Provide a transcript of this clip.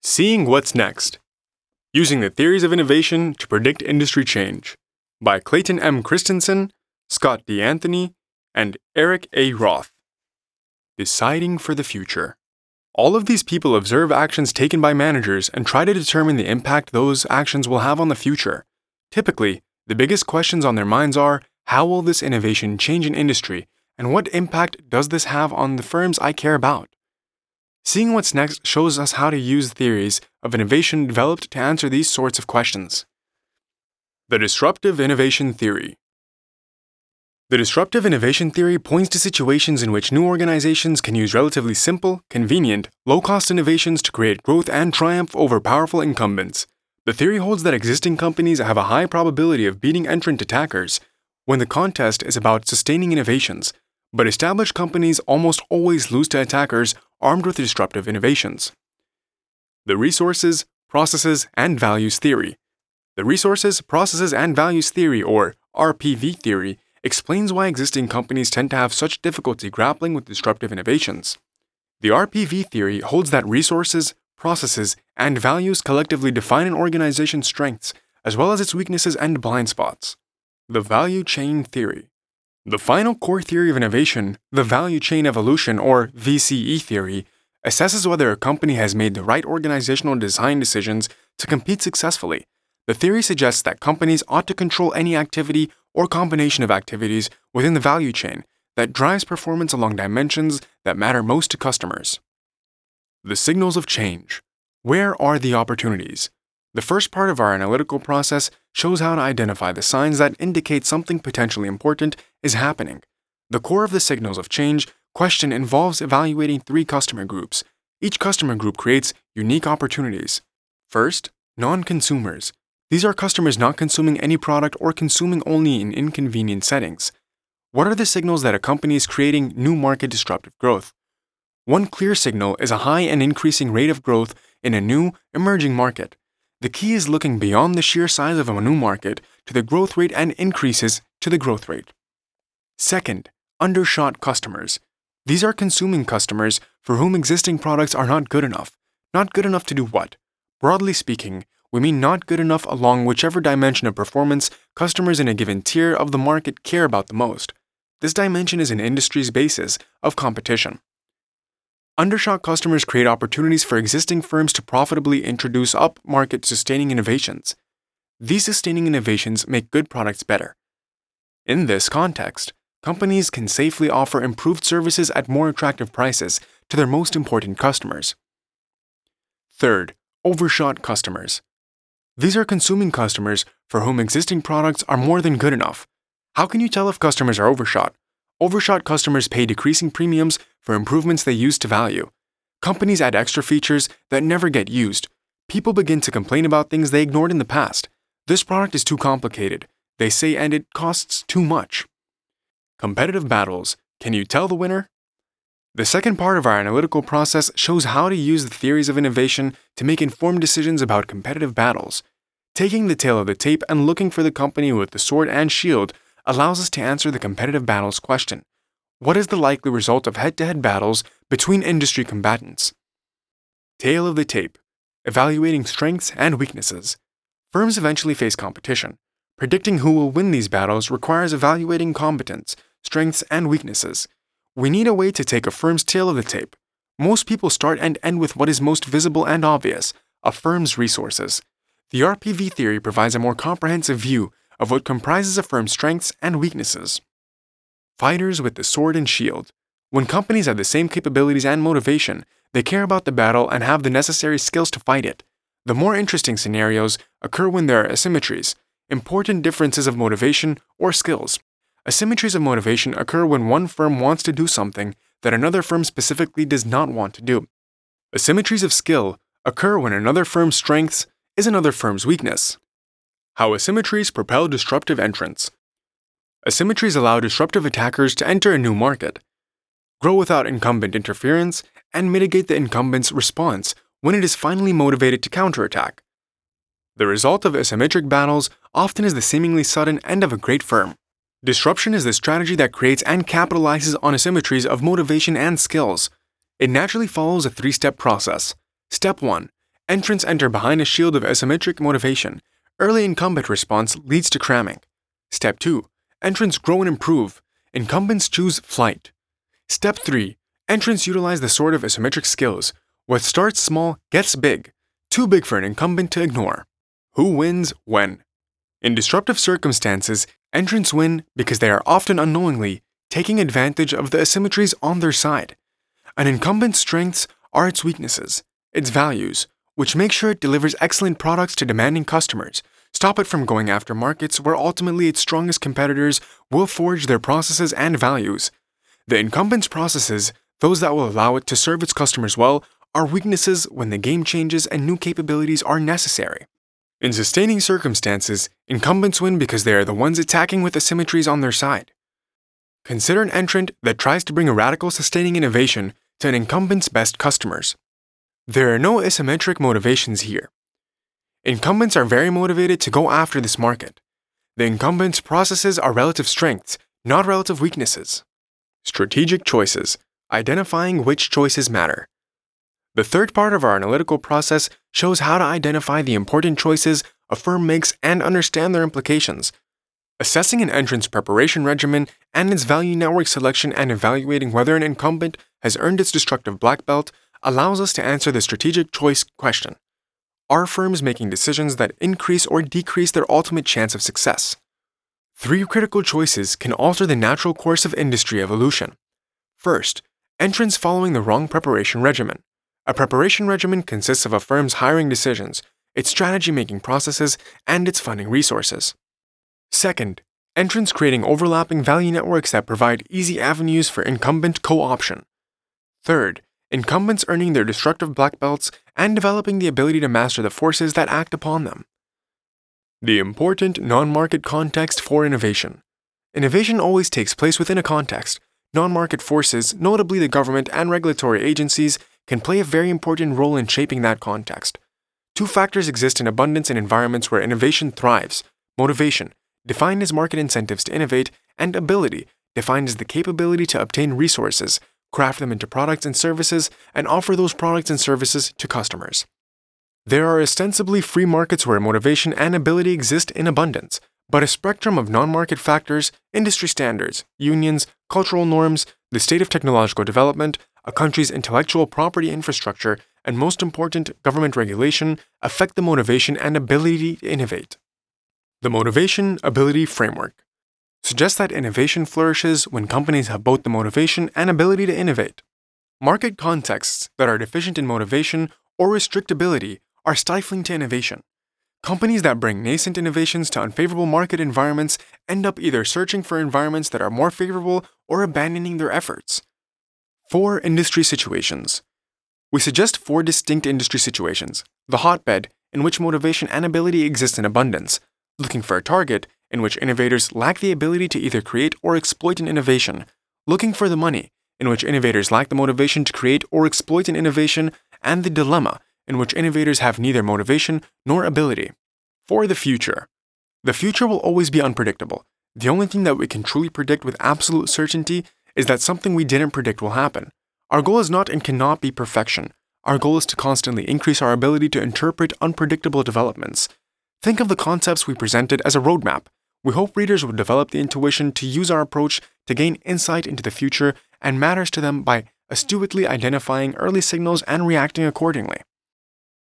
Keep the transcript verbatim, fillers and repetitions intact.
Seeing What's Next: Using the Theories of Innovation to Predict Industry Change by Clayton M. Christensen, Scott D. Anthony, and Eric A. Roth. Deciding for the future. All of these people observe actions taken by managers and try to determine the impact those actions will have on the future. Typically, the biggest questions on their minds are, how will this innovation change an industry, and what impact does this have on the firms I care about? Seeing What's Next shows us how to use theories of innovation developed to answer these sorts of questions. The Disruptive Innovation Theory. The disruptive innovation theory points to situations in which new organizations can use relatively simple, convenient, low-cost innovations to create growth and triumph over powerful incumbents. The theory holds that existing companies have a high probability of beating entrant attackers when the contest is about sustaining innovations, but established companies almost always lose to attackers armed with disruptive innovations. The Resources, Processes, and Values Theory. The Resources, Processes, and Values Theory, or R P V theory, explains why existing companies tend to have such difficulty grappling with disruptive innovations. The R P V theory holds that resources, processes, and values collectively define an organization's strengths, as well as its weaknesses and blind spots. The Value Chain Theory. The final core theory of innovation, the Value Chain Evolution, or V C E theory, assesses whether a company has made the right organizational design decisions to compete successfully. The theory suggests that companies ought to control any activity or combination of activities within the value chain that drives performance along dimensions that matter most to customers. The Signals of Change. Where are the opportunities? The first part of our analytical process shows how to identify the signs that indicate something potentially important is happening. The core of the Signals of Change question involves evaluating three customer groups. Each customer group creates unique opportunities. First, non-consumers. These are customers not consuming any product or consuming only in inconvenient settings. What are the signals that a company is creating new market disruptive growth? One clear signal is a high and increasing rate of growth in a new, emerging market. The key is looking beyond the sheer size of a new market to the growth rate and increases to the growth rate. Second, undershot customers. These are consuming customers for whom existing products are not good enough. Not good enough to do what? Broadly speaking, we mean not good enough along whichever dimension of performance customers in a given tier of the market care about the most. This dimension is an industry's basis of competition. Undershot customers create opportunities for existing firms to profitably introduce up-market sustaining innovations. These sustaining innovations make good products better. In this context, companies can safely offer improved services at more attractive prices to their most important customers. Third, overshot customers. These are consuming customers for whom existing products are more than good enough. How can you tell if customers are overshot? Overshot customers pay decreasing premiums for improvements they use to value. Companies add extra features that never get used. People begin to complain about things they ignored in the past. This product is too complicated, they say, and it costs too much. Competitive battles. Can you tell the winner? The second part of our analytical process shows how to use the theories of innovation to make informed decisions about competitive battles. Taking the tail of the tape and looking for the company with the sword and shield allows us to answer the competitive battles question. What is the likely result of head-to-head battles between industry combatants? Tail of the tape. Evaluating strengths and weaknesses. Firms eventually face competition. Predicting who will win these battles requires evaluating competence, strengths, and weaknesses. We need a way to take a firm's tail of the tape. Most people start and end with what is most visible and obvious, a firm's resources. The R P V theory provides a more comprehensive view of what comprises a firm's strengths and weaknesses. Fighters with the sword and shield. When companies have the same capabilities and motivation, they care about the battle and have the necessary skills to fight it. The more interesting scenarios occur when there are asymmetries, important differences of motivation or skills. Asymmetries of motivation occur when one firm wants to do something that another firm specifically does not want to do. Asymmetries of skill occur when another firm's strengths is another firm's weakness. How asymmetries propel disruptive entrants. Asymmetries allow disruptive attackers to enter a new market, grow without incumbent interference, and mitigate the incumbent's response when it is finally motivated to counterattack. The result of asymmetric battles often is the seemingly sudden end of a great firm. Disruption is the strategy that creates and capitalizes on asymmetries of motivation and skills. It naturally follows a three-step process. Step one. Entrants enter behind a shield of asymmetric motivation. Early incumbent response leads to cramming. Step two. Entrants grow and improve. Incumbents choose flight. Step three. Entrants utilize the sword of asymmetric skills. What starts small gets big. Too big for an incumbent to ignore. Who wins when? In disruptive circumstances, entrants win because they are often unknowingly taking advantage of the asymmetries on their side. An incumbent's strengths are its weaknesses, its values, which make sure it delivers excellent products to demanding customers, stop it from going after markets where ultimately its strongest competitors will forge their processes and values. The incumbent's processes, those that will allow it to serve its customers well, are weaknesses when the game changes and new capabilities are necessary. In sustaining circumstances, incumbents win because they are the ones attacking with asymmetries on their side. Consider an entrant that tries to bring a radical sustaining innovation to an incumbent's best customers. There are no asymmetric motivations here. Incumbents are very motivated to go after this market. The incumbent's processes are relative strengths, not relative weaknesses. Strategic choices, identifying which choices matter. The third part of our analytical process shows how to identify the important choices a firm makes and understand their implications. Assessing an entrant's preparation regimen and its value network selection and evaluating whether an incumbent has earned its destructive black belt allows us to answer the strategic choice question. Are firms making decisions that increase or decrease their ultimate chance of success? Three critical choices can alter the natural course of industry evolution. First, entrants following the wrong preparation regimen. A preparation regimen consists of a firm's hiring decisions, its strategy-making processes, and its funding resources. Second, entrants creating overlapping value networks that provide easy avenues for incumbent co-option. Third, incumbents earning their destructive black belts and developing the ability to master the forces that act upon them. The important non-market context for innovation. Innovation always takes place within a context. Non-market forces, notably the government and regulatory agencies, can play a very important role in shaping that context. Two factors exist in abundance in environments where innovation thrives: motivation, defined as market incentives to innovate, and ability, defined as the capability to obtain resources, craft them into products and services, and offer those products and services to customers. There are ostensibly free markets where motivation and ability exist in abundance, but a spectrum of non-market factors, industry standards, unions, cultural norms, the state of technological development, a country's intellectual property infrastructure, and most important, government regulation, affect the motivation and ability to innovate. The motivation-ability framework suggests that innovation flourishes when companies have both the motivation and ability to innovate. Market contexts that are deficient in motivation or restrict ability are stifling to innovation. Companies that bring nascent innovations to unfavorable market environments end up either searching for environments that are more favorable or abandoning their efforts. Four industry situations. We suggest four distinct industry situations: the hotbed, in which motivation and ability exist in abundance; looking for a target, in which innovators lack the ability to either create or exploit an innovation; looking for the money, in which innovators lack the motivation to create or exploit an innovation; and the dilemma, in which innovators have neither motivation nor ability. For the future. The future will always be unpredictable. The only thing that we can truly predict with absolute certainty is that something we didn't predict will happen. Our goal is not and cannot be perfection. Our goal is to constantly increase our ability to interpret unpredictable developments. Think of the concepts we presented as a roadmap. We hope readers will develop the intuition to use our approach to gain insight into the future and matters to them by astutely identifying early signals and reacting accordingly.